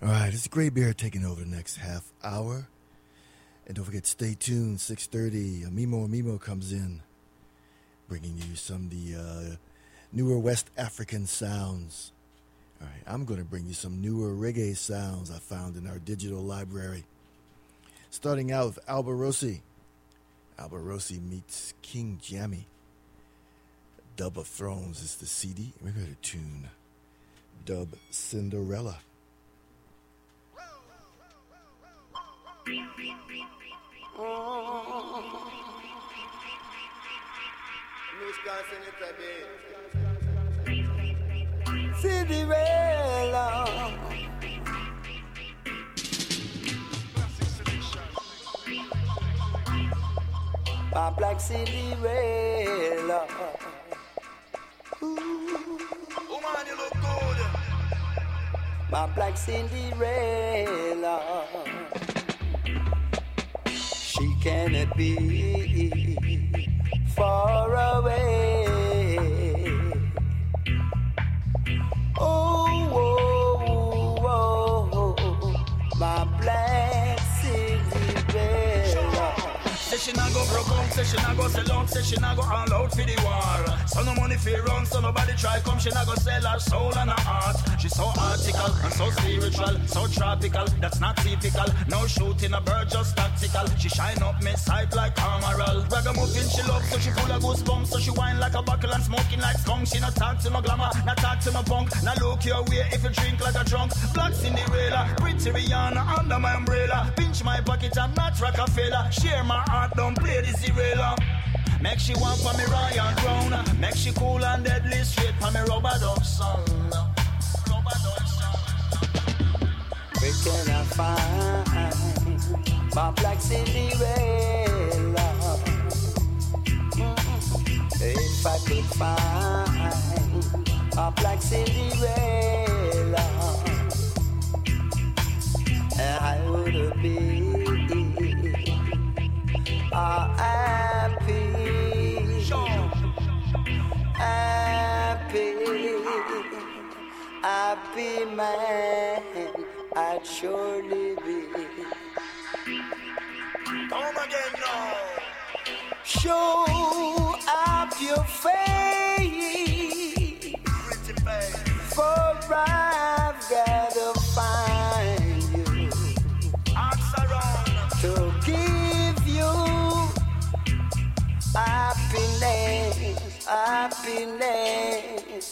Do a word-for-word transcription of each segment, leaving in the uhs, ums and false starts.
All right, it's Greybeard taking over the next half hour. And don't forget, stay tuned, six thirty, Amimo Amimo comes in, bringing you some of the uh, newer West African sounds. All right, I'm going to bring you some newer reggae sounds I found in our digital library. Starting out with Alba Rossi. Alba Rossi meets King Jammy. Dub of Thrones is the C D. We're going to tune Dub Cinderella. Cinderella, my black Cinderella. Ooh. Oh man, you look good. My black Cinderella. She cannot be far away. Oh, oh, oh, oh, my black Cinderella. Say she not go broke out, say she not go sell out, say she not go all out for the war. So no money for run, so nobody try come, she not go sell her soul and her heart. She's so article and so spiritual, so tropical, that's not typical. No shooting a bird, just tactical. She shine up me sight like Amaral. Ragamuffin she love, so she full of goosebumps, so she whine like a buckle and smoking like skunk. She not talk to no glamour, not talk to no punk. Now look your way if you drink like a drunk. Black Cinderella, pretty Rihanna under my umbrella. Pinch my pocket, I'm not Rockefeller. Share my heart, don't play the Cinderella. Make she want for me royal crown. Make she cool and deadly straight for me rubber duck song. Rubber duck song. Where can I find my black Cinderella? Mm-hmm. If I could find my black Cinderella, I would be a happy, happy, happy man. I'd surely be. Come again now. Show up your face, pretty face. For I've gotta find you. Ask around to give you happiness, happiness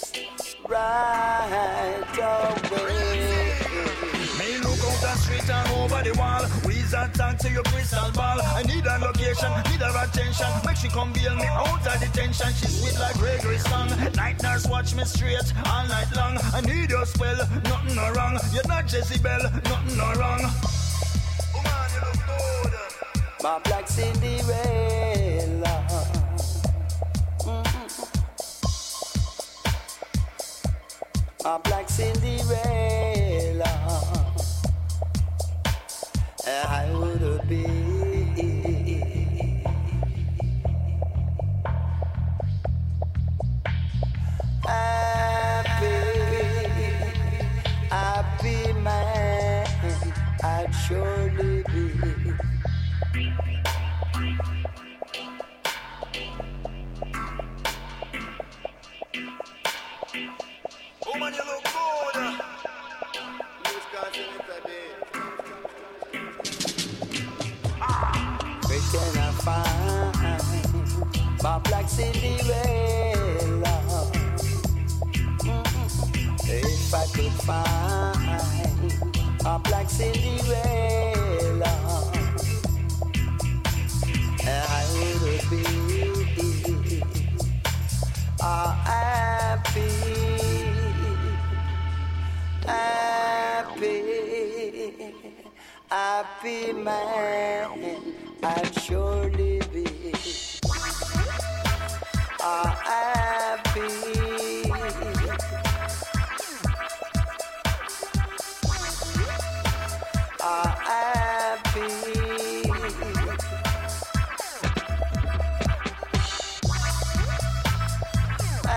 right away. Me look out the street and over the wall. Wizard talk to your crystal ball. I need a location, need her attention. Make she come bail me out of detention. She sweet like Gregory song. Night nurse watch me straight all night long. I need your spell, nothing no wrong. You're not Jezebel, nothing no wrong. Oh man, you look good. My black Cinderella. Mm-hmm. My black Cinderella. I would be happy, happy man. I'd surely be. Oh man, you look good. Where can I find my black Cinderella? Mm-hmm. If I could find my black Cinderella, I would be a happy, happy, happy man. I'd surely be a happy, a happy,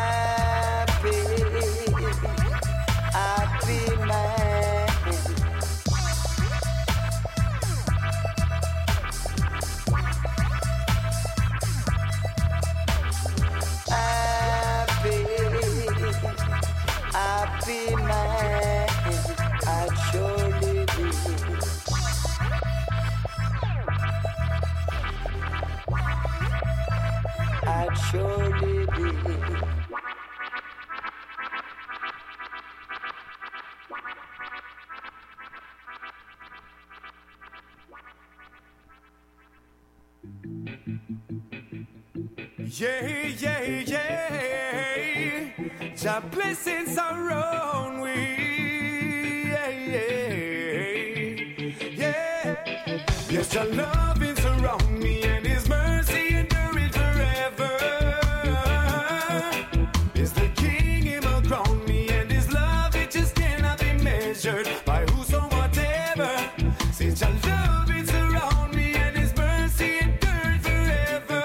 happy, happy man. I'd surely be. Yeah, yeah, yeah. Your blessings are on we. Yeah, yeah, yeah. Yes, your love is around me and His mercy endureth forever. Is the King Him around me and His love it just cannot be measured by who's or whatever. Since your love is around me and His mercy endureth forever.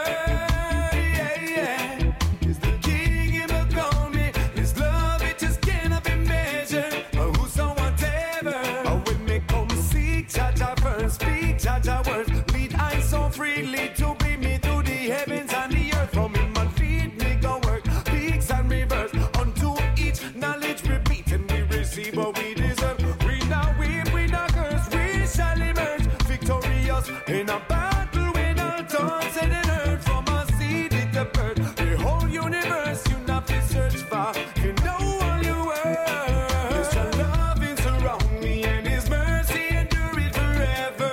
Jaja words, lead I so freely to bring me to the heavens and the earth. From Him and feed me go work, peaks and reverse. Unto each knowledge repeat and we receive what we deserve. We now weep, we now curse, we shall emerge victorious in a battle when all tongues and in earth. From a seed in the bird, the whole universe you not to search for. You know all you were. Yes, your love is around me and His mercy endureth forever.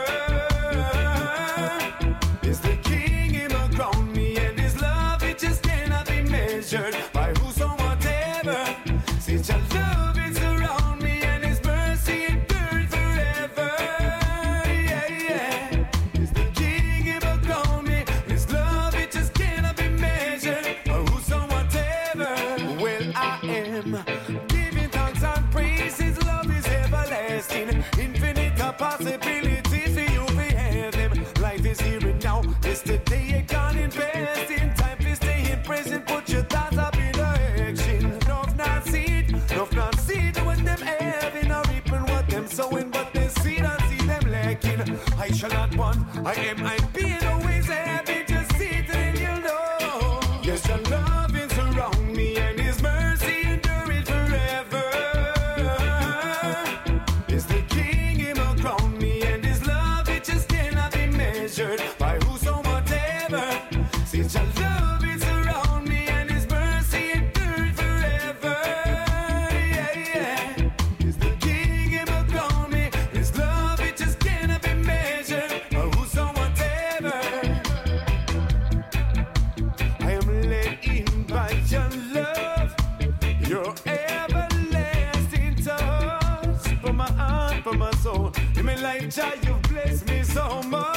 By who's or whatever, since your love is around me and His mercy endureth forever. Yeah, yeah. Is the King Him around me? His love it just cannot be measured. By who's or whatever. Well, I am giving thanks and praise. His love is everlasting, infinite possibilities for you to have them. Life is here and now. Yesterday it gone in past. In time to stay in present. Put your thoughts up in action. Enough not seed, enough not seed. What them having or reaping what them sowing, but they see and see them lacking. I shall not want. I am. I being always happy. Just see it and you'll know. Yes, your love is around me and His mercy endureth forever. Is the King Him around me and His love it just cannot be measured by who's or whatever. Since your love is around me and His mercy endureth forever. Yeah, yeah. Is the King Him around me? His love it just cannot be measured by who's or whatever. I am led in by your love, your everlasting touch. For my heart, for my soul, in my life, child, you've blessed me so much.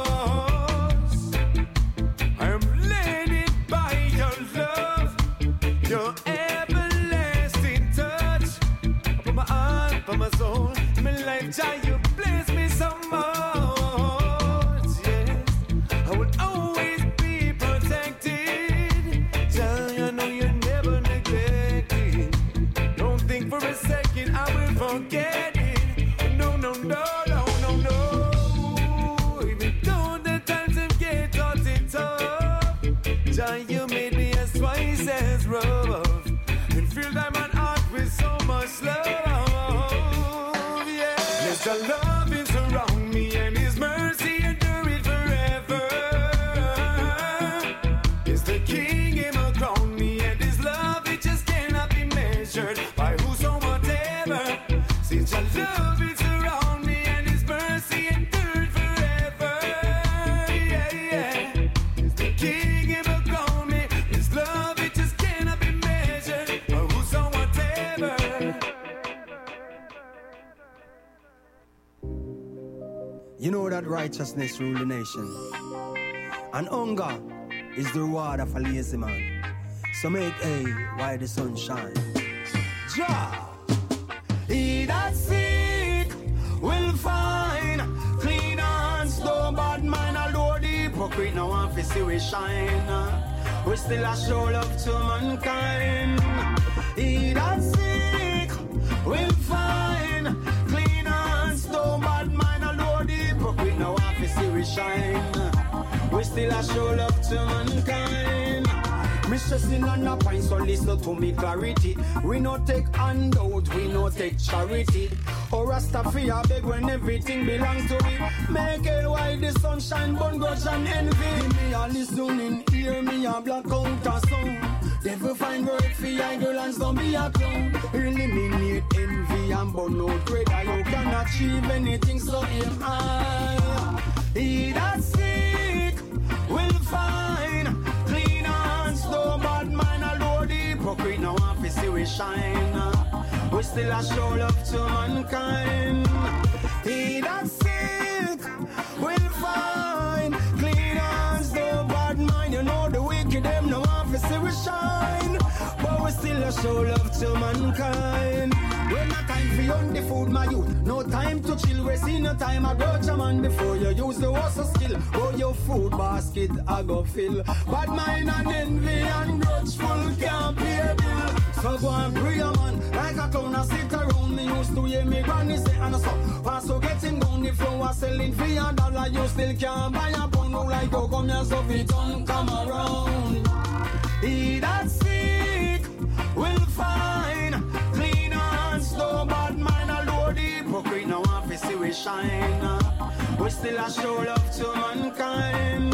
I am led by your love, your everlasting touch. For my heart, for my soul, in my life, child, you bless me so much. Yes, I will always be protected. Child, you know you're never neglected. Don't think for a second I will forget it. No, no, no, no, no, no. Even though the times have get taught it tough, John, you made me as twice as rough. And fill my heart with so much love. Yeah. Yes, your love is around me and His mercy endureth forever. Is the King Him around me and His love it just cannot be measured by who's or whatever. Since your love is around me and His mercy endureth forever. Yeah, yeah. Is the King Him around me? His love it just cannot be measured by who's or whatever. You know that righteousness rule the nation, and hunger is the reward of a lazy man. So make hay while the sun shines. Jah, He that seek will find. Clean hands, no bad man. Although the hypocrite no one to see we shine. We still a show love to mankind. He that seek will find. Clean hands, no bad man. Although the hypocrite no one to see we shine. We still a show love to mankind. Me stressing on a point, so listen to me clarity. We no take handout, we no take charity. Or Rastafari beg when everything belongs to me. Make it while the sunshine, burn grudge and envy. Me a listening, hear me a black out a song. Never find work for your girl and don't be a clown. Eliminate envy and burn out great. You can achieve anything, so aim high. He that sick will find clean hands, no bad mind, although the hypocrite now want to see we shine. We still a show love to mankind. He that sick will find clean hands, no bad mind. You know the wicked them no want to see we shine, but we still a show love to mankind. When no time for on the food, my youth. No time to chill. We see no time. I grudge a man before you use the hustle skill. Oh, your food basket I go fill. Bad mind and envy and grudgeful can't pay a bill. So go and pray a man like a clown. I sit around me used to hear me granny say and so. Pass so getting down the floor selling for a dollar. You still can't buy a pound. No like how come you so fit on come around. He that sick will find clean hands, no bad mind, although the hypocrite now want to see we shine. We still a show love to mankind.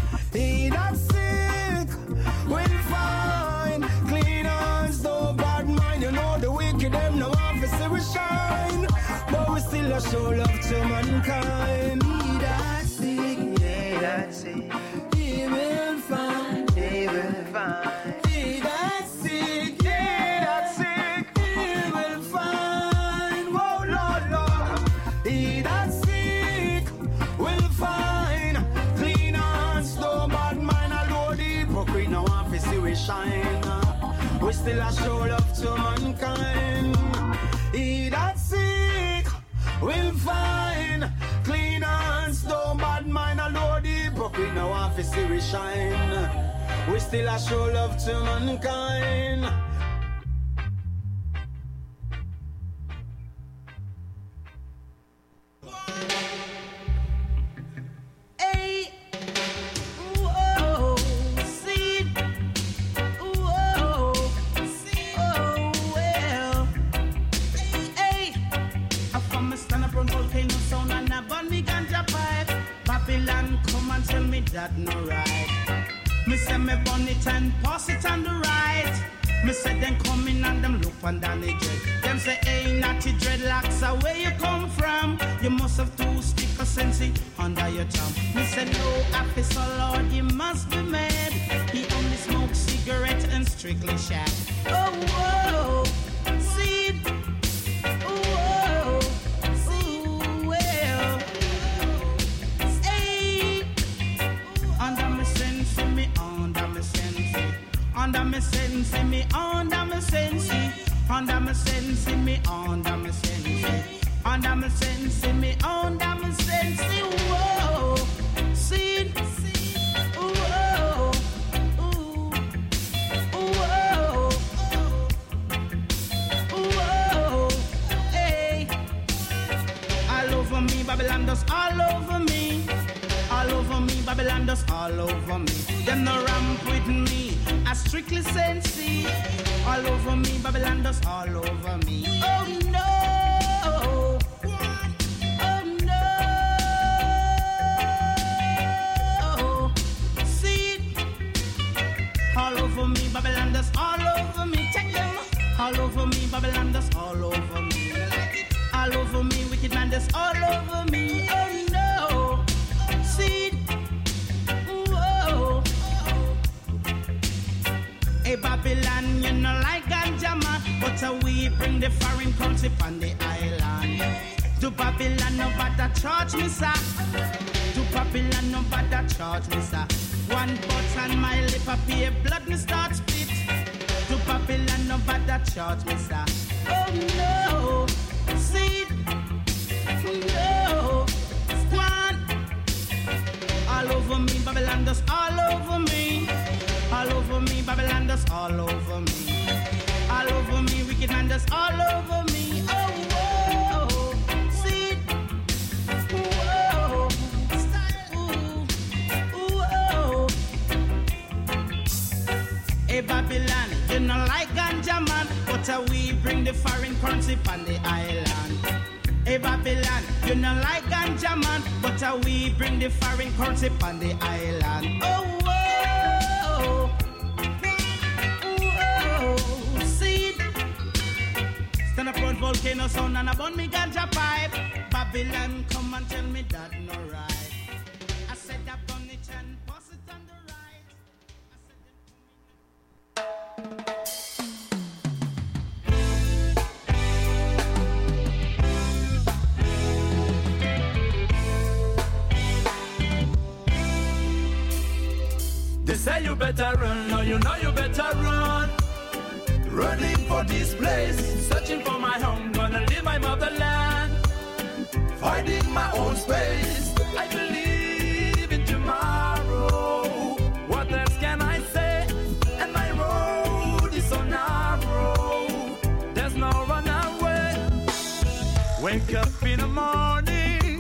He that sick will find clean hands, no bad mind. You know the wicked them now want to see we shine, but we still a show love to mankind. He that sick, yeah, that sick, he will find, he will find. He that sick, yeah, that sick, he will find. Whoa, Lord, Lord. He that sick will find clean hands, no bad mind, although the hypocrite now want to see we shine. We still a show love to mankind. He that sick will find clean hands, no bad mind, although the hypocrite now want to see we shine. We still a show love to mankind. Hey, whoa, see, whoa, see, oh well. Hey, I from a stand up on volcano sound and a burn me ganja pipe. Babylon come and tell me that no right. Me say me burn it and pass it on the right. Me say them come in and them look on Danny Dread. Them say, hey, natty dreadlocks, uh, where you come from? You must have two stick of sensei under your thumb. Me say, no, officer Lord, you must be mad. He only smokes cigarette and strictly shag. Oh, whoa, see, whoa, see, well, hey, under me sense, me under me sense, under me sense, me under me sense, under me sense, me under me sense, under me sense, me under me sense. Whoa, see, whoa, ooh, whoa, whoa, hey, all over me, Babylon does all over me. All over me, Babylon does all over me. Them no ramp with me, I strictly sensey. All over me, Babylon does all over me. Oh no, oh no. See, all over me, Babylon does all over me. Check them. All over me, Babylon does all over me. All over me, wicked man does all over me. Oh no. See, whoa. Hey Babylon, you know like ganja man, but uh, we bring the foreign country on the island. To Babylon, no bother charge me, sir. To Babylon, no bother charge me, sir. One butt on my lip, a pay blood, me start spit. To Babylon, no bother charge me, sir. Oh no, see, no, squad. All over me, Babylon does all over me. All over me, Babylon does all over me. All over me, wicked man does all over me. Oh, whoa, see, whoa, ooh, whoa. currency on the island. Hey Babylon, you know like ganja man, but uh, we bring the foreign currency on the island. Oh, whoa, oh, see, stand up front volcano sound and about me ganja pipe. Babylon, come and tell me that no right. I said that on it and pass it on the right. I said them They say you better run, no you know you better run. Running for this place, searching for my home, gonna leave my motherland. Finding my own space, I believe in tomorrow. What else can I say? And my road is so narrow, there's no runaway. Wake up in the morning,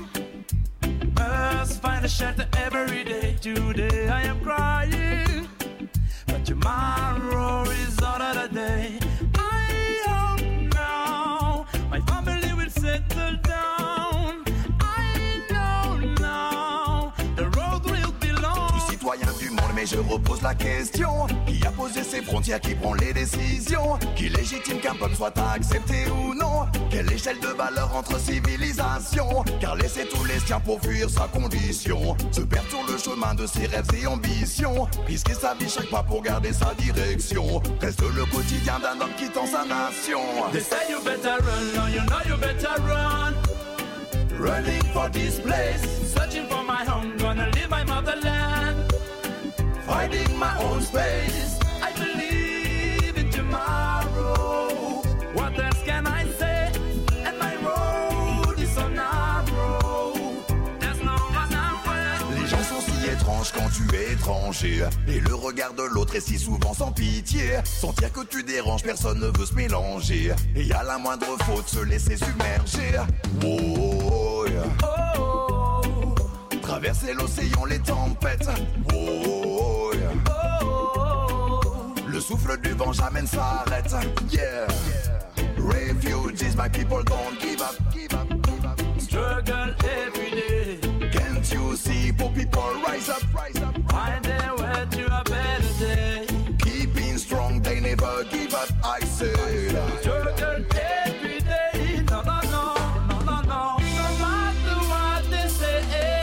must find a shelter every day. Today I am crying, but tomorrow is another day. I hope now my family will settle down. I know now the road will be long. Tout citoyen du monde, mais je repose la question. Qui a posé ses frontières, qui prend les décisions? Qui légitime qu'un peuple soit accepté ou non? Quelle échelle de valeur entre civilisations? Car laisser tous les siens pour fuir sa condition, se perdre sur le chemin de ses rêves et ambitions, risquer sa vie chaque pas pour garder sa direction, reste le quotidien d'un homme quittant sa nation. They say you better run, no you know you better run. Running for this place, searching for my home, gonna leave my motherland. Finding my own space, I believe in tomorrow. What else can I say? And my road is so narrow, there's no runaway. Les gens sont si étranges quand tu es étranger, et le regard de l'autre est si souvent sans pitié. Sentir que tu déranges, personne ne veut se mélanger, et à la moindre faute se laisser submerger. Oh, yeah. Oh, Traverser l'océan, les tempêtes. Oh, yeah. oh, Le souffle du vent jamais ne s'arrête. Yeah. Refugees, my people don't give up, give up, give up. struggle every day. Can't you see poor people rise up, rise up? Find their way to a better day. Keeping strong, they never give up, I said. Struggle every day. No, no, no, no, no, no. No matter what they say.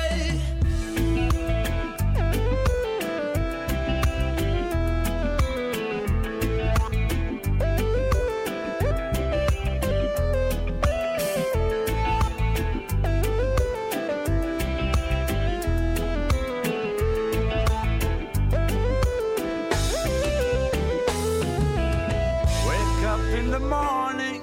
Wake up in the morning,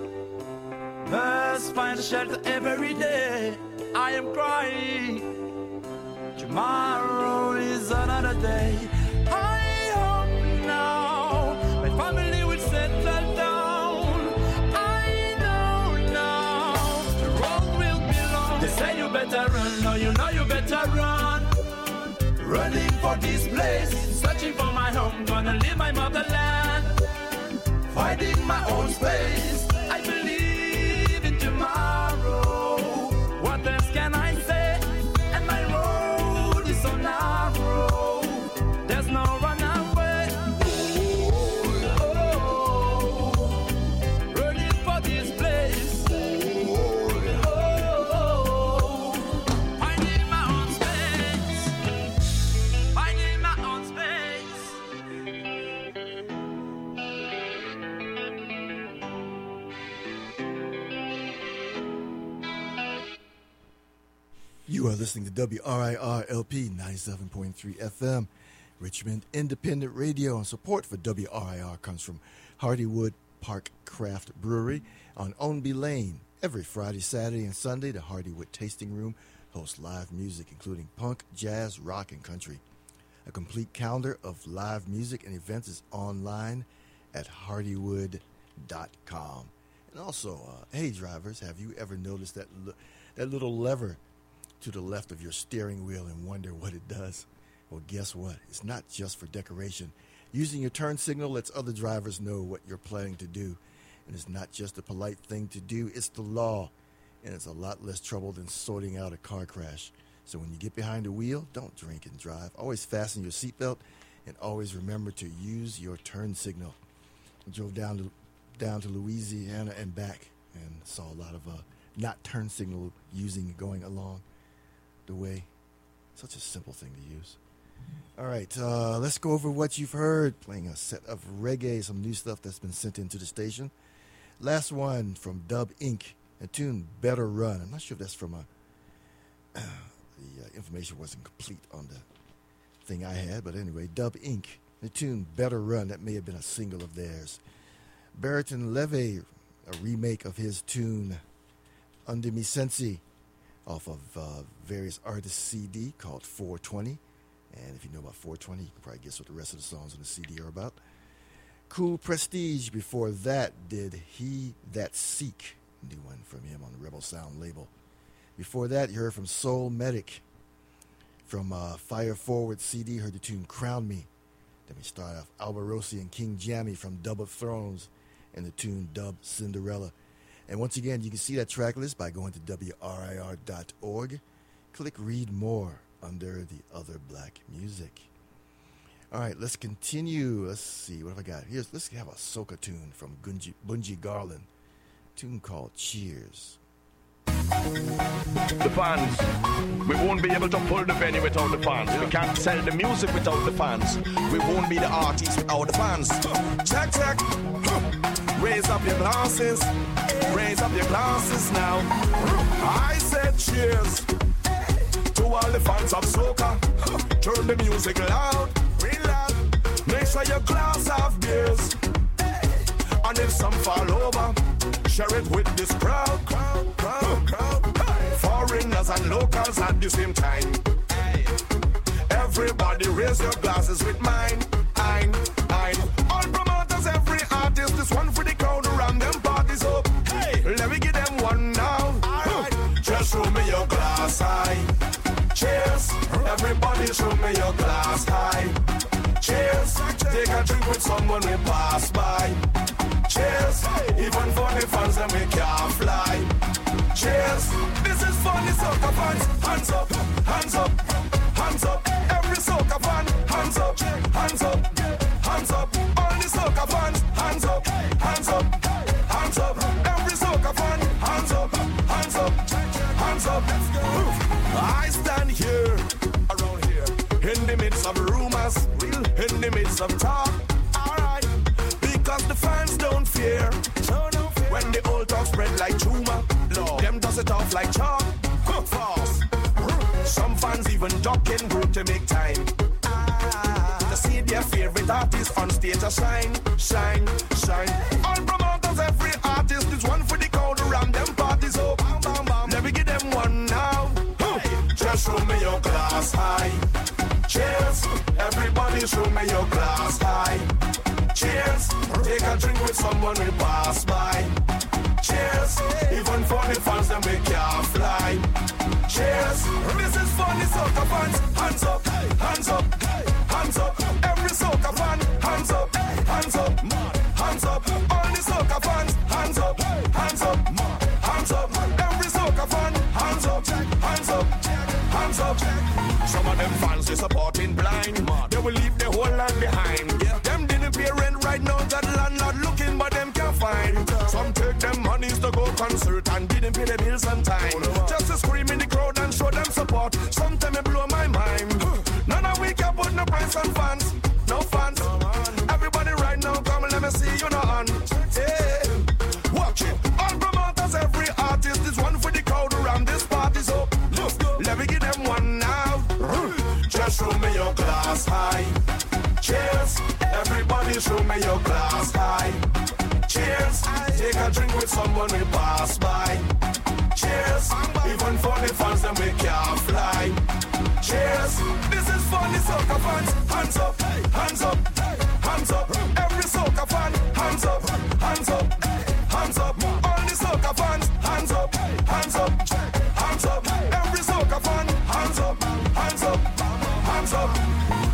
must find a shelter every day. I am crying, tomorrow is another day. I hope now my family will settle down. I know now the road will be long. They say you better run, no you know you better run. Running for this place, searching for my home, gonna leave my motherland. Finding my own space, I believe in tomorrow. What else can I say? And my road is so narrow, there's no runaway. Oh, running for this place. Oh, finding my own space, finding my own space. You are listening to W R I R L P ninety-seven point three F M, Richmond Independent Radio, and support for W R I R comes from Hardywood Park Craft Brewery on Ownby Lane. Every Friday, Saturday, and Sunday, the Hardywood Tasting Room hosts live music, including punk, jazz, rock, and country. A complete calendar of live music and events is online at hardywood dot com. And also, uh, hey drivers, have you ever noticed that l- that little lever to the left of your steering wheel and wonder what it does? Well, guess what? It's not just for decoration. Using your turn signal lets other drivers know what you're planning to do. And it's not just a polite thing to do, it's the law. And it's a lot less trouble than sorting out a car crash. So when you get behind the wheel, don't drink and drive. Always fasten your seatbelt and always remember to use your turn signal. I drove down to, down to Louisiana and back and saw a lot of uh, not turn signal using going along the way. Such a simple thing to use. All right, uh, let's go over what you've heard. Playing a set of reggae, some new stuff that's been sent into the station. Last one from Dub Incorporated, a tune Better Run. I'm not sure if that's from a... Uh, the uh, information wasn't complete on the thing I had, but anyway, Dub Incorporated, the tune Better Run. That may have been a single of theirs. Barrington Levy, a remake of his tune Under Me Sensi, off of uh, various artists' C D called four twenty. And if you know about four twenty, you can probably guess what the rest of the songs on the C D are about. Cool Prestige, before that, did He That Seek, new one from him on the Rebel Sound label. Before that, you heard from Soul Medic. From uh, Fire Forward C D, heard the tune Crown Me. Then we start off Alba Rossi and King Jammy from Dub of Thrones and the tune Dub Cinderella. And once again, you can see that track list by going to W R I R dot org. Click Read More under the Other Black Music. All right, let's continue. Let's see, what have I got? Here's, let's have a soca tune from Gunji, Bunji Garlin. A tune called Cheers. The fans, we won't be able to pull the venue without the fans. We can't sell the music without the fans. We won't be the artists without the fans. Check, check. Raise up your glasses. Raise up your glasses now. I said cheers to all the fans of soca. Turn the music loud, real loud. Make sure your glass have beers. And if some fall over, share it with this crowd, crowd, crowd, crowd. Hey. Foreigners and locals at the same time. Hey. Everybody raise your glasses with mine. I'm, I'm. All promoters, every artist, this one for the crowd around them parties up. Hey, let me give them one now. Right. Just show me your glass high. Cheers. Everybody show me your glass high. Cheers. Take a drink with someone we pass by. Cheers, even for the fans that we can't fly. Cheers, this is for the soca fans. Hands up, hands up, hands up. Every soca fan, hands up, hands up, hands up. All the soca fans, hands up, hands up, hands up. Every soca fan, hands up, hands up, hands up. I stand here, around here, in the midst of rumors, in the midst of talk. Because the fans don't fear. So don't fear. When the old talk spread like tumor, Lord, them does it off like chalk. Fast. Some fans even duck in group to make time. Ah. To see their favorite artist on stage a shine, shine, shine. All promoters, every artist is one for the crowd around them parties up. Bam, bam, bam. Let me give them one now. Hey. Just show me your glass high. Cheers. Everybody show me your glass high. Cheers, take a drink with someone we pass by. Cheers, even for the fans that we can't fly. Cheers, this is for the soca fans. Hands up, hands up, hands up. Every soca fan, hands up, hands up, hands up. All the soca fans, hands up, hands up, hands up. Every soca fan, hands up, hands up, hands up. Some of them fans is supporting blind. They will leave the whole land behind. Them didn't pay rent right now, that landlord looking, but them can't find. Some take them monies to go concert and didn't pay the bills on time. Just to scream in the crowd and show them support. Sometimes it blow my mind. None of we can put no price on fans. No fans. Everybody right now, come and let me see you now on. Hey, watch it. All promoters, every artist is one for the crowd around this party's up. Let me give them one now. Just show me your glass high. Cheers, everybody show me your glass high. Cheers, take a drink with someone we pass by. Cheers, even for the fans that we can't fly. Cheers, this is for the soca fans. Hands up, hands up, hands up. Every soca fan, hands up, hands up, hands up. All the soca fans, hands up, hands up, hands up. Every soca fan, hands up, hands up, hands up.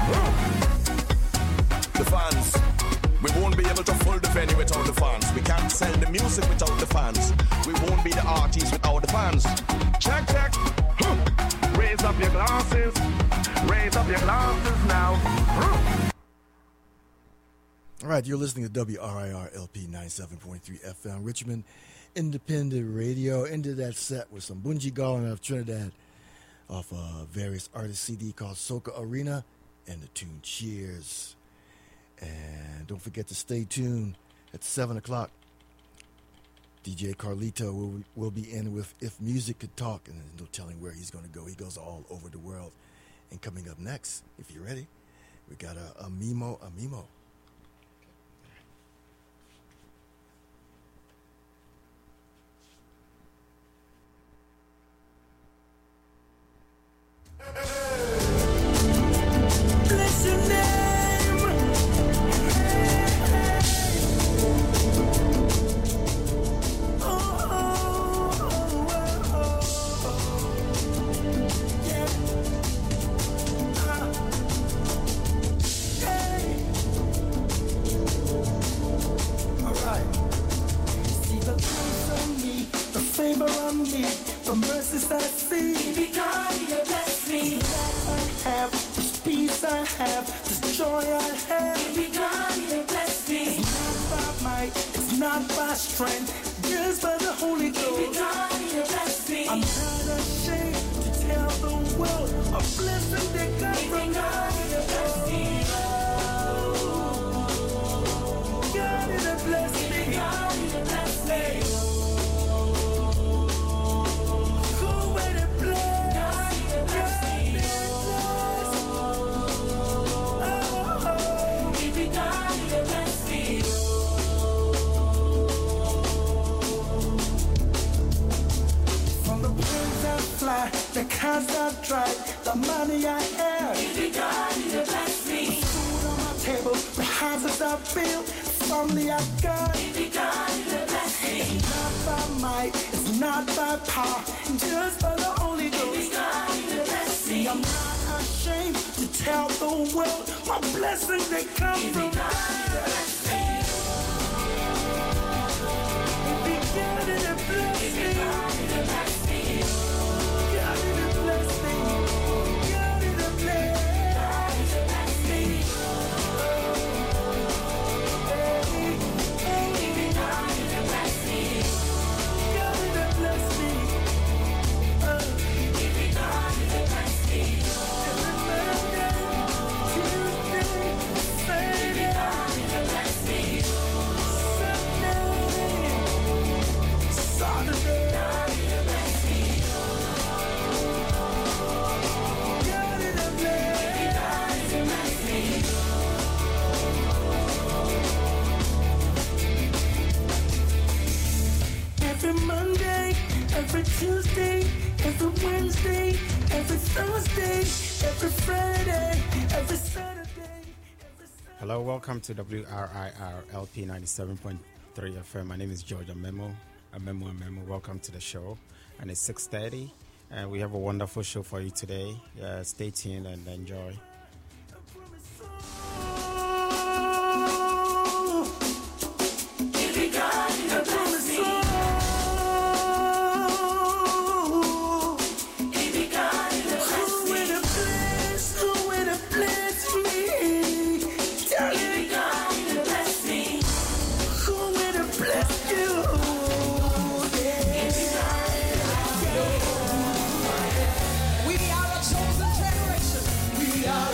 The fans, we won't be able to fill the venue without the fans. We can't sell the music without the fans. We won't be the artists without the fans. Check, check. Huh. Raise up your glasses. Raise up your glasses now. Huh. All right, you're listening to W R I R L P ninety-seven point three F M, Richmond Independent Radio. Ended that set with some Bunji Garlin of Trinidad off a various artist C D called Soca Arena and the tune Cheers. And don't forget to stay tuned at seven o'clock. D J Carlito will, will be in with If Music Could Talk, and there's no telling where he's going to go. He goes all over the world. And coming up next, if you're ready, we got a, a Mimo, a Mimo. Bless your name. Oh, oh, oh, oh, oh. Yeah. Uh, hey. All right. See the grace on me, the favor on me, the mercies I see. Baby God, you bless me. I have this peace I have, this joy I have. Baby God, you bless me. It's not by might, it's not by strength, just by the Holy Ghost. Baby God, you bless me. I'm not ashamed to tell the world a blessing that God from God. You bless me. God, you bless me. God, you bless me. Go where the bless. God, you bless me. Baby God, you bless me. From the winds I fly, the cars I drive, the money I have. Baby God, you bless me. The food on my table, the houses I built, the family I got. Baby God, you bless me. It's not by might, it's not by power, just by the Holy Ghost. Baby God, you bless me. I'm not ashamed to tell the world my blessings that come Baby from God. Baby God, you bless me. Baby God, you bless me. God, you bless me. God, you bless me. God, you bless me. Baby God, you bless me. God, you bless me. Baby God, you bless me. Every Monday, Tuesday, Friday, God, you bless me. Sunday, Saturday, God, you bless me. God, you bless me. God, you bless me. Every Monday, every Tuesday, every Wednesday, every Thursday, every Friday, every Saturday. Every Sunday. Hello, welcome to W R I R L P ninety-seven point three F M. My name is George Amemo. Amemo Amemo. Welcome to the show. And it's six thirty, and we have a wonderful show for you today. Uh, stay tuned and enjoy. Baby God, you bless me. Baby God, you bless me. Who will bless? Who will bless me? Tell me, God, you bless me. Who will bless you? Baby God, we are a chosen generation. We are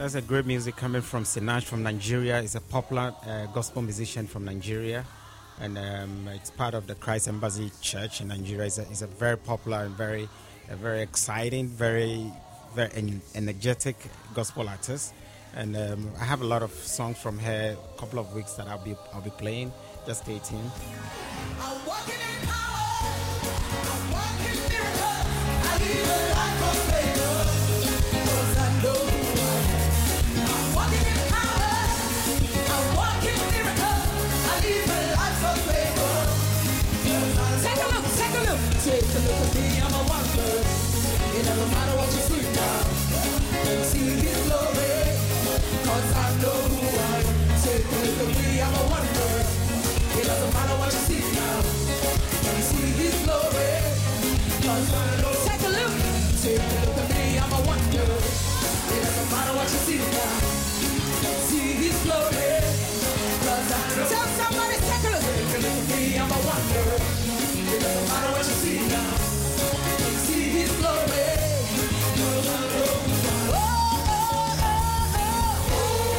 That's a great music coming from Sinach from Nigeria. He's a popular uh, gospel musician from Nigeria, and um, it's part of the Christ Embassy Church in Nigeria. It's a, it's a very popular and very, a very exciting, very, very en- energetic gospel artist. And um, I have a lot of songs from her. A couple of weeks that I'll be I'll be playing. Just stay tuned. I'm walking in power. I'm walking miracles. I live a life of favor. 'Cause I know who I am. I'm walking in power. I'm walking miracles. I live a life of favor. 'Cause I take a look, take a look, take a look at me. I'm a wonder. It doesn't matter what you see now. And see His glory. 'Cause I know who I am. Take a look at me. I'm a wonder. It doesn't matter what you see now. Can you see His glory? 'Cause I know. Take a look. Take a look at me. I'm a wonder. It doesn't matter what you see now. Can you see His glory? 'Cause I know. Tell somebody, take a look. Take a look at me. I'm a wonder. It doesn't matter what you see now. Can you see His glory? 'Cause I know. Oh, oh, oh,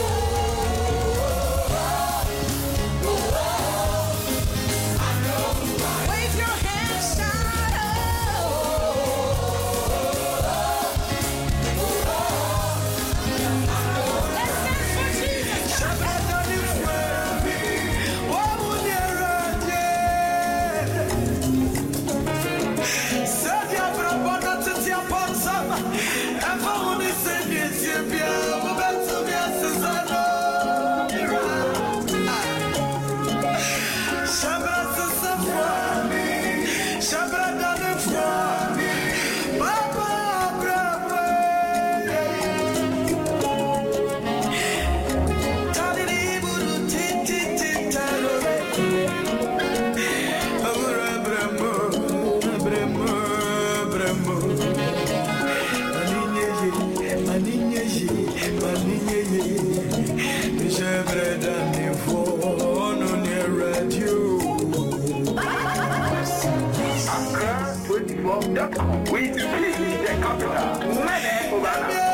oh, oh, oh. Wave your hands, shout Let's dance for Jesus. We please the capital. Mene Obana.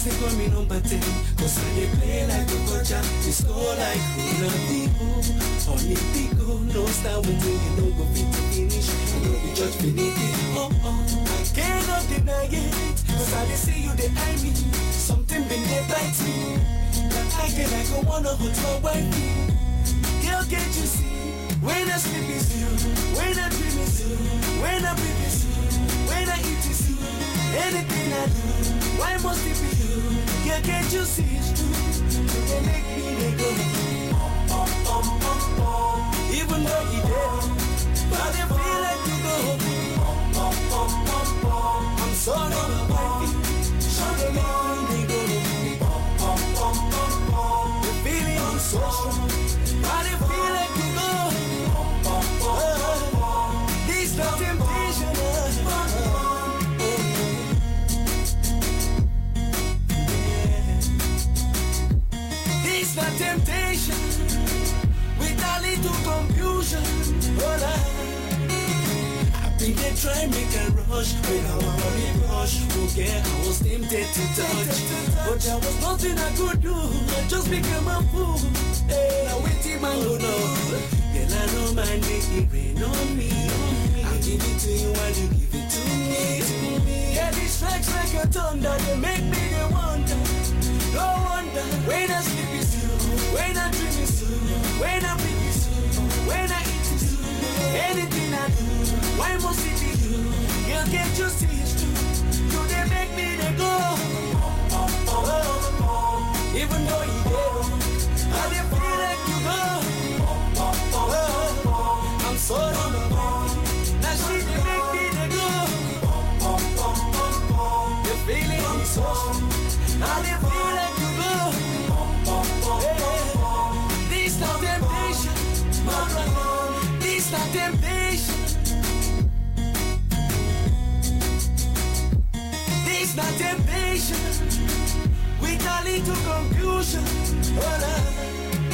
they call me number ten. Cause I they play like a gotcha, we score like Ronaldinho. Only Pico, no style until you know go fit to finish. I know we just finish it. Oh oh, I cannot deny it. Cause I they see you, they eye me. Something been there bites me. But I can I go wanna hold my wifey. Girl, can't you see? When I sleep is you, when I dream is you, when I breathe is you, when I eat is you, anything I do, why must it be you? Girl, can't you see it's true? They make me they go um, um, um, um. Even though you dead, but they feel like you go um, um, um, um, um. I'm sorry, my wifey, they make me they go um, um, um, um, um. The feeling is so strong, but they feel like you go. This not temptation. This not temptation. With a little confusion. I've been there trying to make a rush. When I want to rush, okay, I was tempted to touch. But there was nothing I could do. I just became a fool. Hey, I wait till my load up. Girl, I don't mind making rain on me. I'll give it to you while you give it to me. Yeah, these strikes like a thunder, they make me the wonder. No wonder when I sleep is you, when I dream is you, when I breathe is you, when I eat is you. Anything I do, why must it be you? Girl, can't you see it's true? Do they make me they go? Oh, oh, oh, oh. Even though you dead, I they feel like you go. I'm sorry, now she they make me they go. The feeling is so strong, now they feel like you go. Hey, this not temptation, this not temptation. This not temptation, with a little confusion. Oh, no.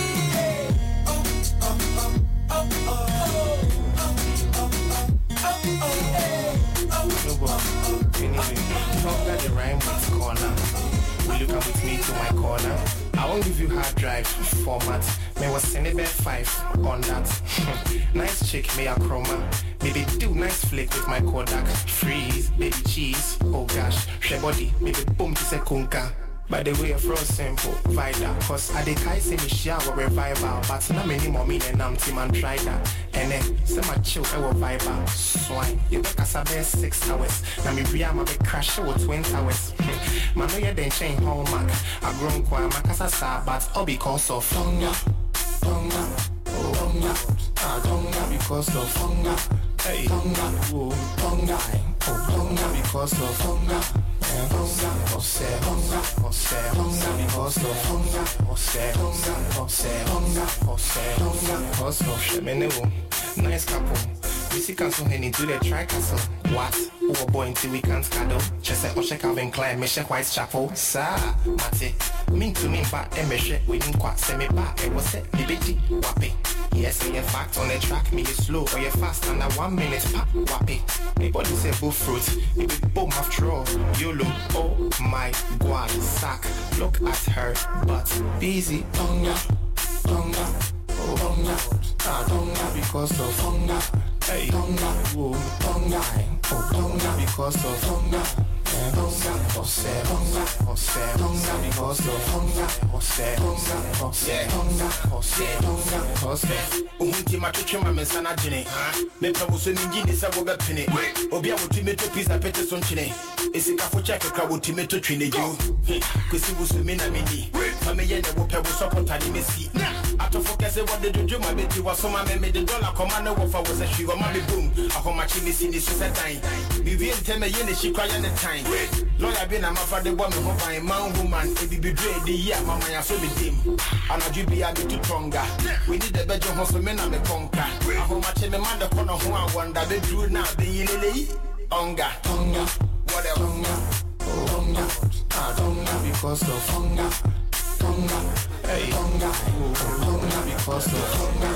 Talk that the rhyme with corner. Will you come with me to my corner? I won't give you hard drive format. May was send it back five on that. Nice chick, may a chroma. Maybe do nice flick with my Kodak. Freeze, baby cheese. Oh gosh, she body. Maybe boom to say kunka. By the way, for simple, vital. Cause I dey say me shower revival. But now many more me and I'm team and try that. And then, some my chill, I will vibe. Swine, you back as a best six hours. Now me bria my big crash show twin towers. Man, no, you then chain hallmark. I grown qua, my casa sa, but all because of hunger. Hunger, oh, hunger. Ah, hunger because of hunger. Hey, hunger, oh, hunger. Oh, hunger because of hunger. Hunger, Jose, hunger, Jose, hunger, because of hunger, Jose, hunger, Jose, hunger, Jose, hunger, because of Shemeneo. Nice couple. We see cancel henny to the tri castle. What? Oh boy until we can't cuddle. Just say Osha Calvin Klein, Misha Whitechapel. Sa, Mate. Mean to me, but a measure within quite semi back. It was set, the bitty, wappy. Yes, in fact, on the track, me is slow or you fast and a one minute pop, wappy. Anybody say bull fruit, it be boom after all. YOLO, oh my god, sack. Look at her butt, busy, hunger, hunger, oh hunger, ah hunger because of hunger. Hey, hunger, oh hunger, oh hunger because of hunger. Hunger, Jose, hunger, Jose, hunger because of hunger, Jose, hunger, Jose, hunger, Jose, hunger, Jose. Unti machuchu ma mensana jine. Me pa wuso ninji ni sa wo be pene. Obi a woti meto pizza pete so nchine. Esika fo check kra woti meto twine ju. Kwesi wuso me na me ni. Ma me ye na wo pe wo support ani me si. Atofo kese wo de jojo ma beti wo so ma me me de dollar koma na wo fa wo se hwi wo ma be boom. Akoma chi me si ni so setan. Bi wi nteme ye ne shi kwa ye ne time. Lawyer been a mafra de bomb for my man woman. If you be dread the year, mama ya so be dim. And I do be a bit too stronger. We need the bedroom hustle men and the conquer. I hold my chain man the corner who I wonder be true now. Be yellow, hunger, hunger, whatever, hunger, oh hunger, ah hunger because of hunger, hunger, hey hunger, oh hunger because of hunger,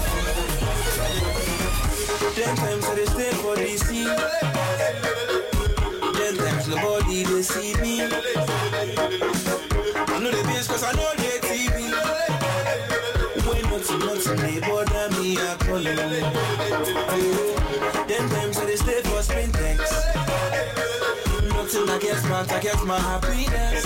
Ten times I stay for D C. follow. Them times I they stay for spin text. Nothing I get smart, I get my happiness.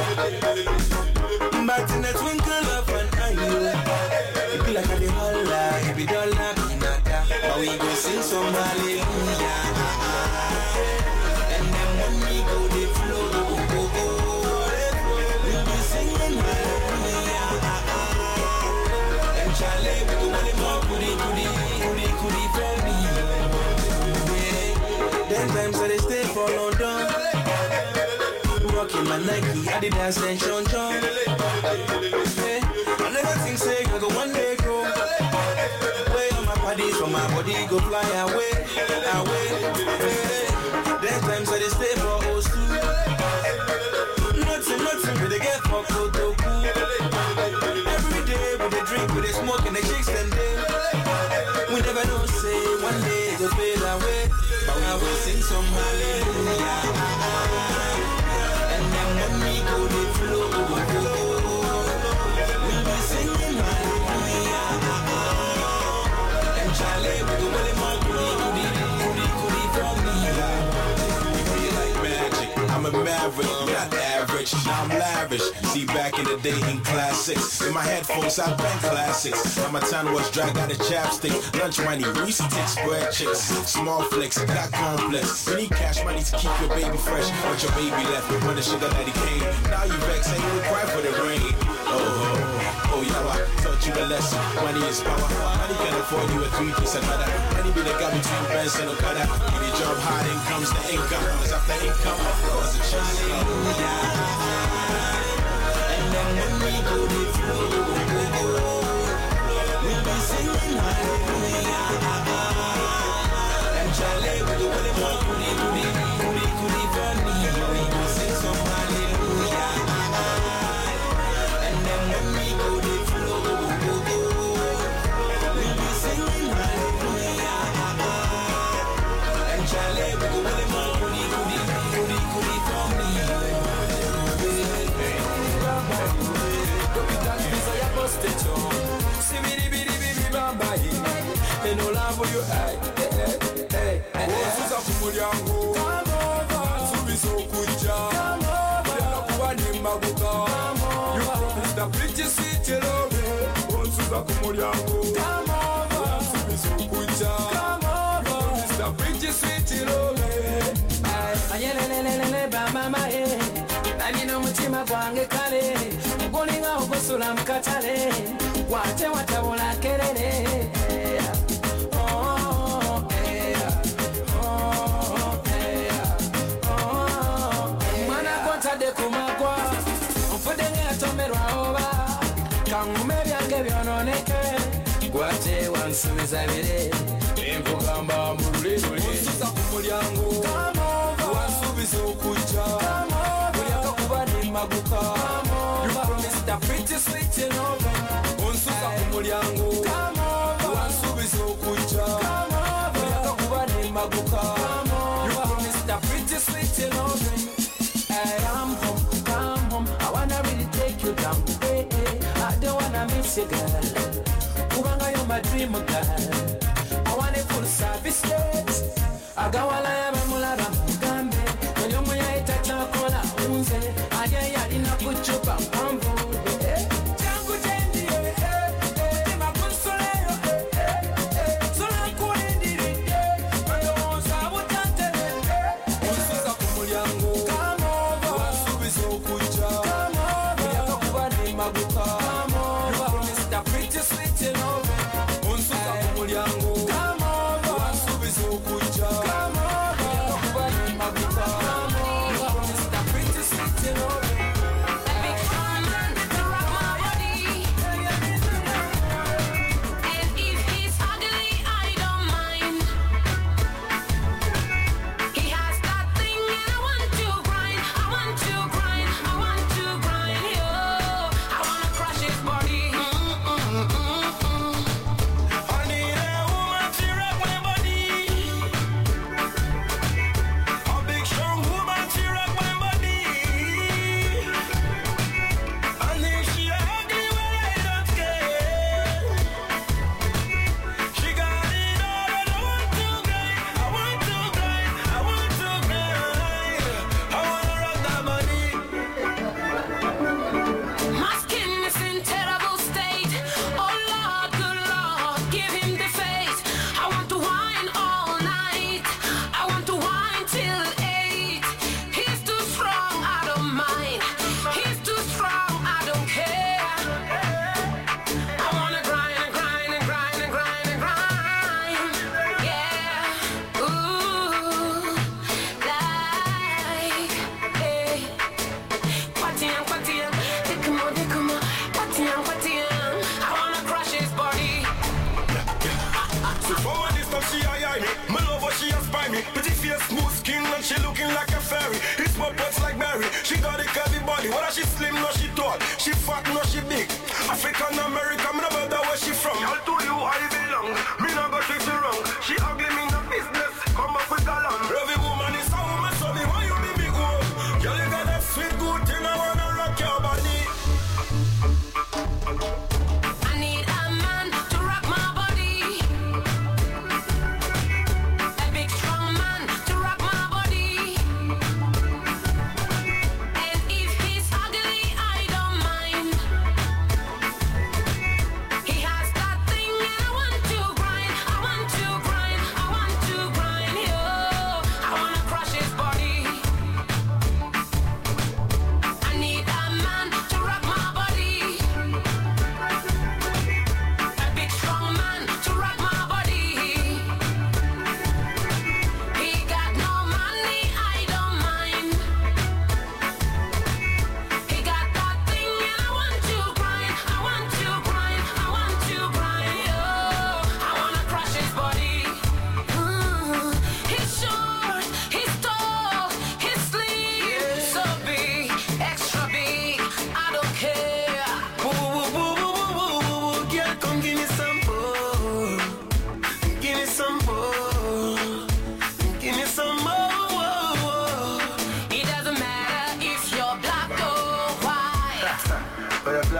But in a twinkle of an eye, it be like a the holla, it be dollar, pinata. But we go sing some hallelujah. And then when we go, they flow, go, go, go. We be singing hallelujah. And Charlie, we go only more goody, goody, goody, goody for me. Yeah. Then times I they stay for London. Rocking my Nike, Adidas and Sean John. Yeah. I never think say I go one day go. Way on my body, so my body go fly away, away. Yeah. Then times I they stay for Osu. Nothing, nothing, but they get for Kotoku. Every day we they drink, we they smoke and they chicks them day. We never know say one day it go fade away, but we will sing some hallelujah. When we go, they flow, go, go, go. We'll be singing hallelujah. And Charlie, we go really more goody, goody, goody, goody from me. You play like magic, I'm a maverick, not average, I'm lavish. See, back in the day in classics, in my headphones I bang classics. Now my tongue was dragged out of chapstick. Lunch money, we used to take spread chicks. Small flicks, got complex. You need cash money to keep your baby fresh, but your baby left when the sugar daddy came. Now you vex and you cry for the rain. Oh, oh, oh, yeah, I taught you a lesson. Money is power. Money can afford you a three-piece another. Money be the gap between Benz and Okada. When you job hard, in comes the income. Cause after income, of course, it's just and then when we go, they flow, go, go, go. We'll be singing hallelujah. And Charlie, we go with the more goody, goody, goody, goody for me. We go sing some hallelujah. And then when we go, they flow, go, go, go. We'll be singing hallelujah. And Charlie, we go with the more goody, goody, goody, goody for me. Osuza kumulyango Nsubiza okujja Mulala kuba nimbaguka You promised a pretty sweet love Osuza kumulyango Nsubiza okujja You promised a pretty sweet love Ayelelelelele bamama eh Nalina mutima gwange kale Mugulinga ogusula mukatale Wate watabula kerere Oh, eh, oh, eh, oh, eh. Mwana kontade kumagwa Mfude ngatomerwa oba Kangume byange byononeke Gwate wansubiza bire Enkugamba mululiruli Osuza kumulyango Wansubiza okujja Mulyaka kuba nimbaguka You promised a pretty sweet love Onsuza kumulyango Wansubiza okujja Mulyaka kuba nimbaguka You promised a pretty sweet love Hey, I'm home, come home I wanna really take you down hey, hey. I don't wanna miss you girl Kubanga you're my dream girl I want a full service state Agawala ya bamulaba mugambe Nyomu ya itachakola unze Adia ya ina kuchupa mambo Jangu jendi Tima kunsoleo Sola kuendiri Mando onsa utantele Onsuza kumulyango Wansubiza okujja Mulyaka kuba nimbaguka You promised a pretty sweet love Onsuza kumulyango Wansubiza okujja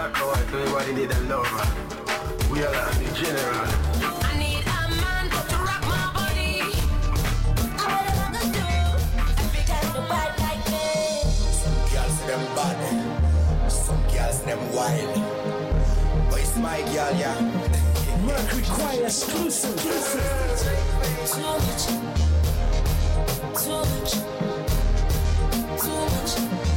black or white, everybody need a lover. We are like the general. I need a man to rock my body. I wanna rock a do. Every time the bad like this. Some girls them bad, some girls them wild. But it's my girl, yeah. Mercury Choir exclusive. Too much. Too much. Too much.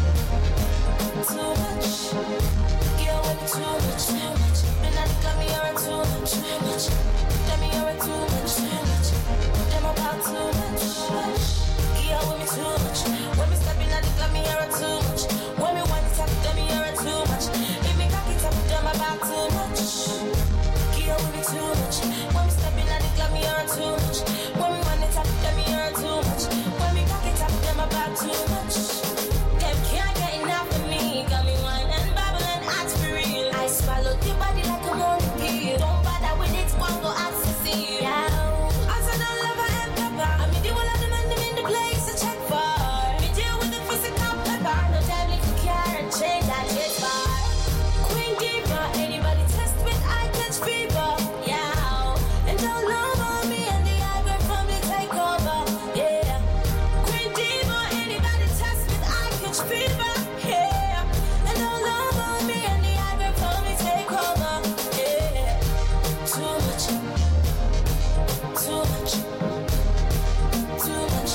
Too much. Girl, when it's too much, too much. And I got me around too much, too much. Got me around too much, too much. Them about too much. Girl, when me too much. When me stepping out, got me around too much. When me want it up, got me around too much. If me cock it up, them about too much. Girl, when me too much. When me stepping out, got me around too much. When me want it up, got me around too much. When me cock it up, them about too much. Them can't get enough of me. Got me wine and babble and act for real. I swallowed your body like a monkey. Don't bother with it, one go ask to see. Yeah. I said I love her and pepper. I mean the one of them and them in the place to check for. Me deal with the physical pepper. No time to care and change that shit bar. Queen diva, anybody test with I catch fever. Yeah. And don't love on me and the Ivory family take over. Yeah. Queen diva, anybody test with I catch fever. Yeah. And don't love on me and the Ivory family take over. Yeah. Too much. Too much. Too much.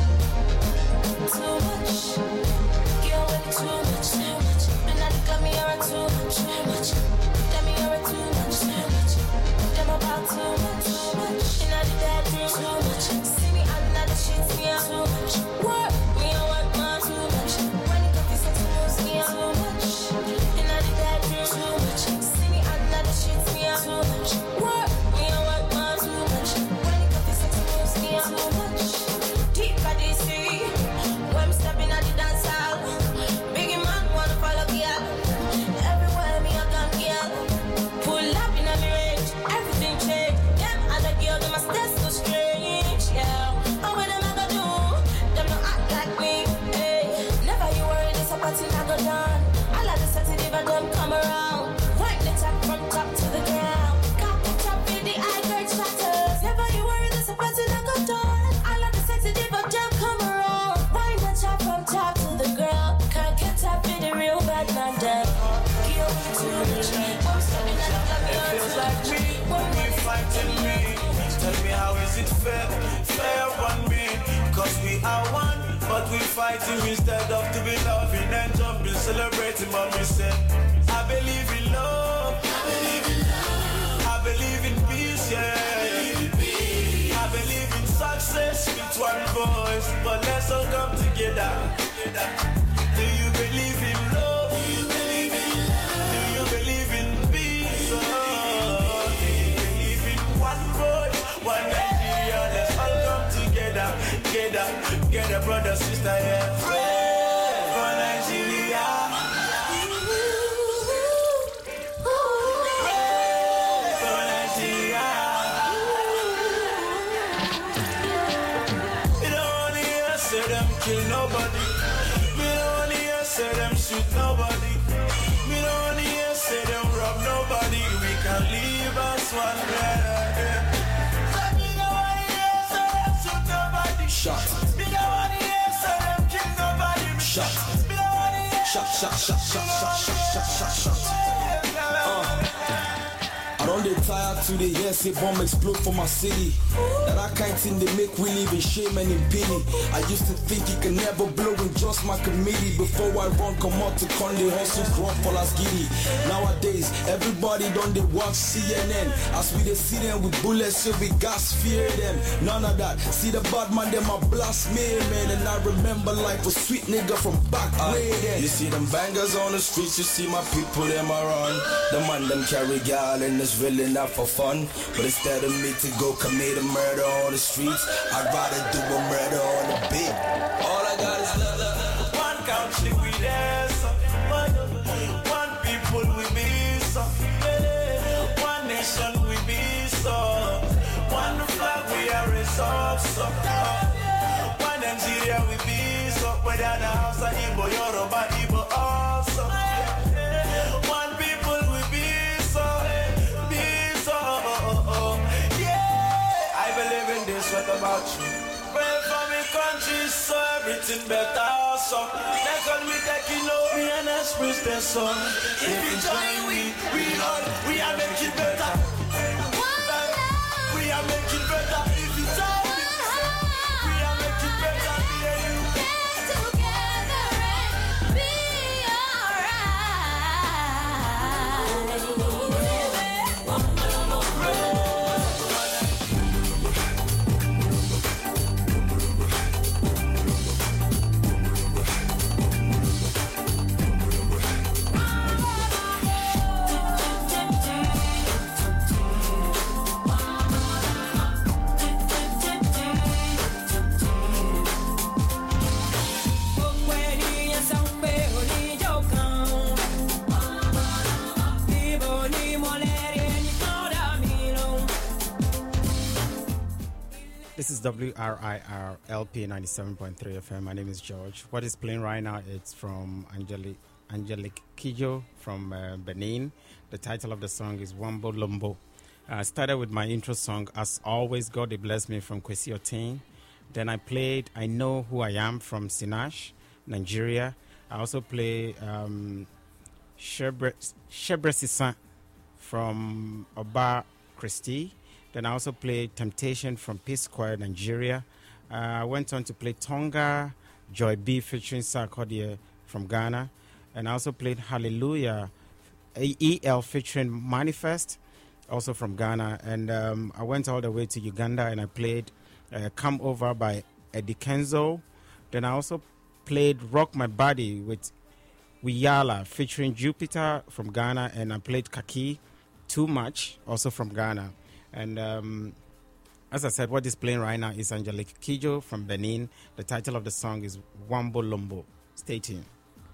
Too much. Girl, when it's too much, too much. And I got me around too much, too much. Got me around too much, too much. Them about too much, too much. And I did that too much. See me under the sheets, me out too much. Work, me I want more too much. When it comes to sex, moves me out too much. And I did that too much. See me under the sheets, me out too much. Work, me I want more too much. When it comes to sex, moves me out too much. Deep body sea, when I'm stepping at the dance hall. Biggie man wanna follow girl. Everywhere me I come girl. Pull up in a me range, everything change. Them other girl, them a stay so strange, yeah. And what them I go do? Them no act like me, hey. Never you worry, this a party I go down. All of the sensitive of them come around. Wipe the top from top to the ground. Got the top with the high grade shatters. Never you worry, this a party I go down. All of the sensitive of them come around. Wipe the top from top to the ground. Can't get top with the real bad man down. Give me too much. I'm stepping at the It feels like me, we fighting me. Tell me how is it fair, fair on me? Cause we are one, but we fighting instead of to be loving and jumping, celebrating. But we say, I believe in love, I believe in love, I believe in peace, yeah. I believe in peace. I believe in success with one voice, but let's all come together. Do you believe in love? Do you believe in love? Do you believe in peace? Oh, do you believe in one voice, one Nigeria? Let's all come together, together, together, brother, sister, yeah. Pray for Nigeria. Pray for Nigeria. We don't wanna hear say them kill nobody. We don't wanna hear say them shoot nobody. We don't wanna hear say them rob nobody. We can leave us one better. We don't wanna hear say them shoot nobody. Shot. We don't wanna hear say them kill nobody. Shot. We don't wanna hear Shot, shot, shot, shot, shot, shot, shot, shot, shot. Uh. I don't get tired to the hear say bomb explode for my city. That I can't think they make we live in shame and in pity. I used to think it can never blow in just my committee. Before I run, come out to Conde, hustle, grunt for las giddy. Nowadays, everybody done they watch C N N. As we they see them with bullets, so we gas fear them. None of that. See the bad man, them a blast me, man. And I remember life was sweet nigga from back way then. You see them bangers on the streets, you see my people, them around. The man, them carry gal and it's really not for fun. But instead of me to go commit a murder on the streets, I'd rather do a murder on the beat. all I got is love, love. One country we there, so one, one people we be so, yeah. One nation we be so, one flag we are resolved so, one Nigeria we be so, whether the house or Igbo, Yoruba, Igbo also, one people everything better. So that's all we taking out me and express the song. If you join we, we on, we are making better. We are making better. If you join we, we are making better. Me and you. Get together and be This is W R I R L P ninety-seven point three F M. My name is George. What is playing right now, it's from Angelique, Angelique Kidjo from uh, Benin. The title of the song is Wambo Lombo. I uh, started with my intro song, As Always, God They Bless Me from Kwesi Otin. Then I played I Know Who I Am from Sinash, Nigeria. I also played um, Shebre Sisa from Oba Christie. Then I also played Temptation from Peace Choir, Nigeria. Uh, I went on to play Tonga, Joy B featuring Sarkodie from Ghana. And I also played Hallelujah, E L featuring Manifest, also from Ghana. And um, I went all the way to Uganda and I played uh, Come Over by Eddie Kenzo. Then I also played Rock My Body with Wiyala featuring Jupiter from Ghana. And I played Kaki, Too Much, also from Ghana. And um, as I said, what is playing right now is Angelique Kidjo from Benin. The title of the song is Wambo Lombo. Stay tuned.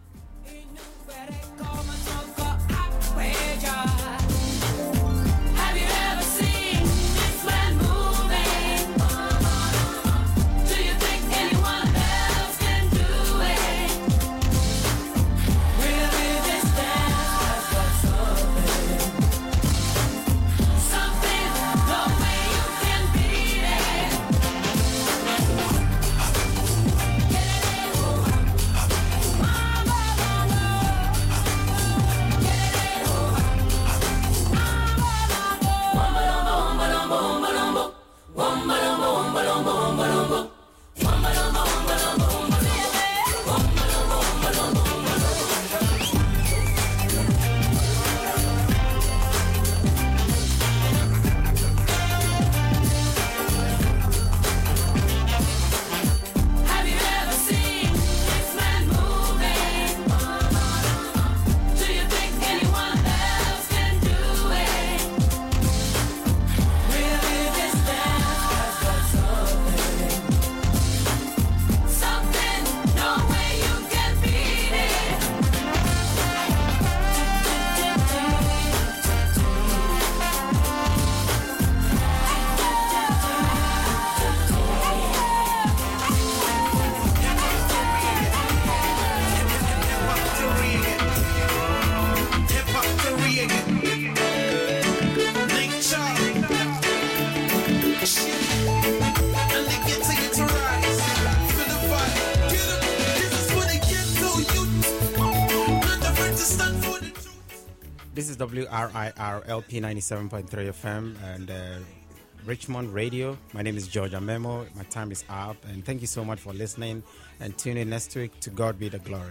This is W R I R L P ninety-seven point three F M and uh, Richmond Radio. My name is George Amemo. My time is up, and thank you so much for listening. And tune in next week. To God be the glory.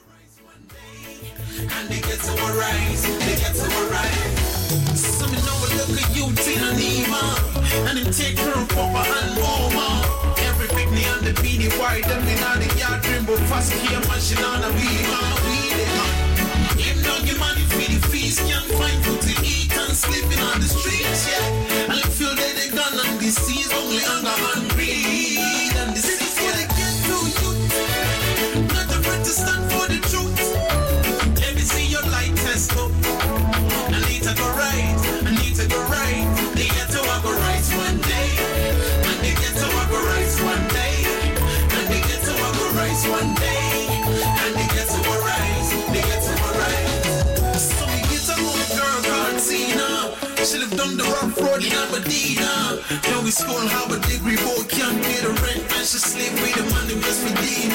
And they get to arise, they get to arise. Some know a look at you, Tina Nima, and him take her Papa and Mama. Every picnic and the beanie white, them in all the yard dream, but fast here, man, she on a beamer, we the man. Him dog your money for the feast, can't find food to eat and sleeping on the streets, yeah. And I feel that they gone and disease, only hunger and greed, and this is what they get to you. Not afraid to stand for the truth. Let me see your light test up. I need to go right, I need to go right. They get to walk go right one day, and they get to walk go right one day, and they get to walk go right one day, and they get to go right, they get to go right. So we get a little girl called Tina. She lived on the rough road in Medina. Now we school have a degree, boy can't pay the rent, and she sleep with the man in West Medina.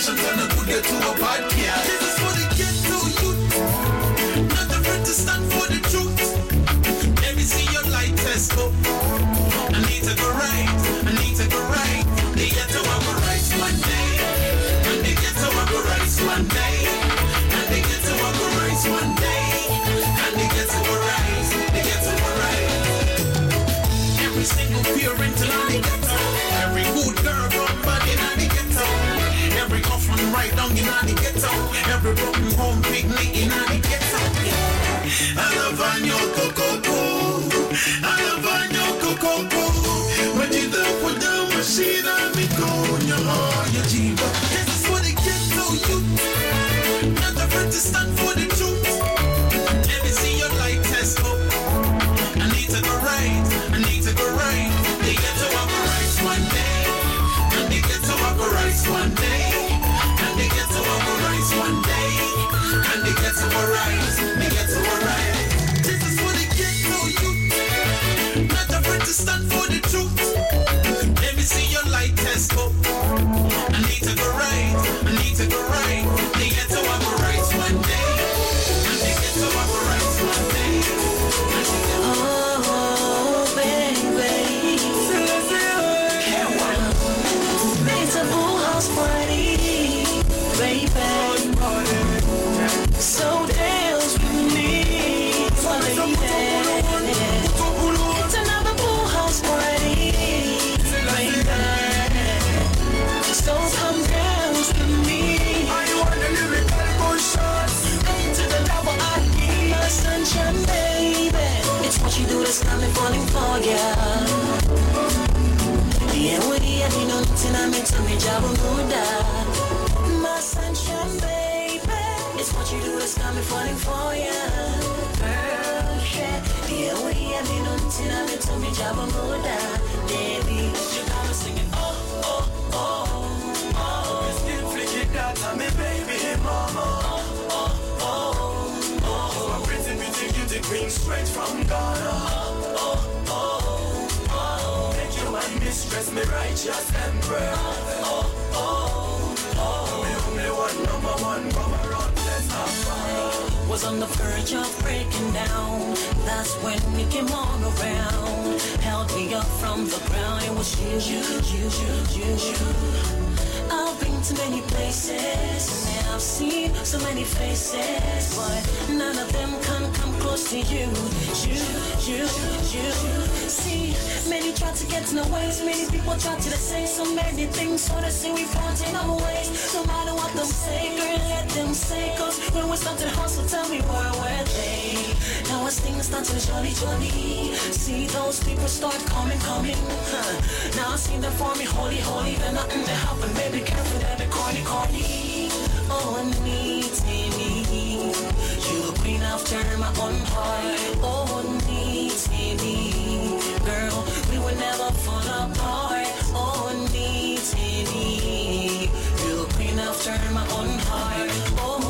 Information turn a good girl to a bad girl. This is for the ghetto youth, not afraid to stand for the truth. Let me see your light test up. I need to go right, I need to go right. The ghetto I will rise one day, and the ghetto I will rise one day, and the ghetto I will rise one day, and the ghetto will rise, the ghetto will rise. Every single parent in the ghetto, every good girl from bad in the ghetto, every orphan right down in the ghetto, every broken home picnic in the ghetto. I love on your cocoa, I love on your cocoa. When you don't put down machine on me, go on your heart, your jiva. This is for the ghetto youth, not afraid to stand for the truth. Let me see your light test up. I need to go right, I need to go right. The ghetto I go rise one day, and the ghetto I go rise one day, and the ghetto I go rise one day, and the ghetto will rise, the ghetto will rise. This is for the ghetto youth, not afraid to stand for the truth. Let me see your light test up. I need to go right, I need to go right. The ghetto I go rise one day, and the ghetto I go rise one day. Oh, baby, it's a full house party, baby. So dance with me, lady. It's another full house party, baby. So come dance with me. I want a lyrical motions to the double I need my sunshine, baby. It's what you do that's got me falling for ya. Yeah, what do you have? You know, nothing I meant to me, job of my sunshine, baby. It's what you do that's got me falling for ya. Girl, yeah. Yeah, what do you have? You know, nothing I meant to me, job of baby. You got me singing, oh, oh, oh, oh. You still flick it out on me, baby, mama. Oh, oh, oh, oh. You a pretty, pretty, beauty queen straight from Ghana. Oh, oh, oh, oh. Make you my mistress, me righteous emperor. Oh, oh, oh. Me only one, number one, come around, let's have fun. Was on the verge of breaking down. That's when you came on around. Held me up from the ground. It was you, you, you, you, you, you. I've been to many places and I've seen so many faces, but none of them can come close to you. You, you, you. See, many try to get in our ways. Many people try to say so many things, so they say we found in our ways. No matter what them say, girl, let them say. Cause when we started hustle, tell me where were they? Now as things start to jolly, jolly. See those people start coming, coming. Huh. Now I see them for me, holy, holy. Then nothing to happen, baby, careful, that be corny, corny. Oh, Anita, me. You the queen after my own heart. Oh, Anita, me. Girl, we will never fall apart. Oh, Anita, me. You the queen after my own heart. Oh,